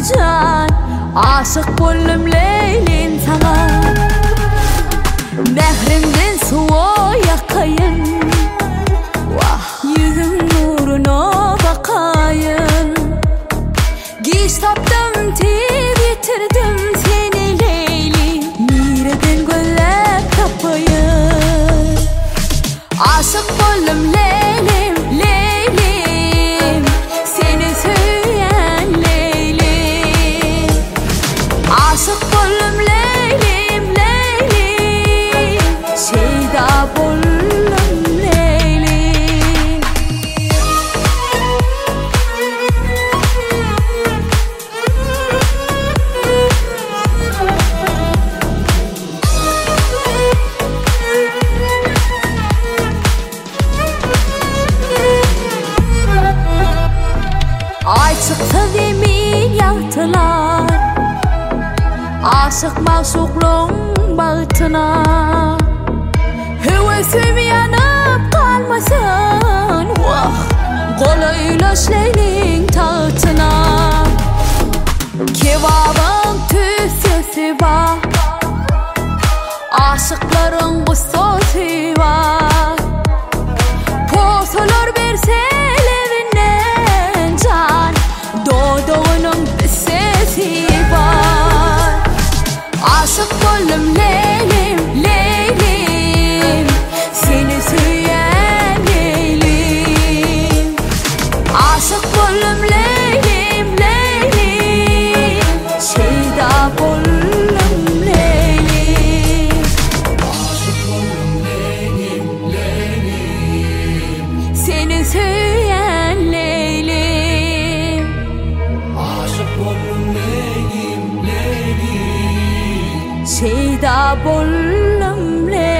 can aşık boldum Leylim sana. Mehrimden suya yakayın, yüzün nuruna bakayın. Giş tapdım tez yitirdim seni Leyli, nereden güllep tapayın. Aşık boldum Leylim, Leylim, seni söyleyen Leylim. Aşık boldum Leylim, Leylim, şeyda boldum Leylim. Ay çıktı zemin yaktılar, aşık maşuklun bağıtına. Hevesim yanıp kalmasın, kolaylaş Leyli'nin tahtına. Kebabın tüsüsü var, aşıkların gustosu var. Posalar verseler evinden can, doğduğunun sesi var. Aşık boldum Leylim, Leylim, seni söyleyen Leylim. Aşık boldum Leylim, Leylim, şeyda boldum Leylim. Aşık boldum Leylim, Leylim, seni söyleyen Leylim. Aşık boldum Leylim, Leylim, şeyda boldum Leylim.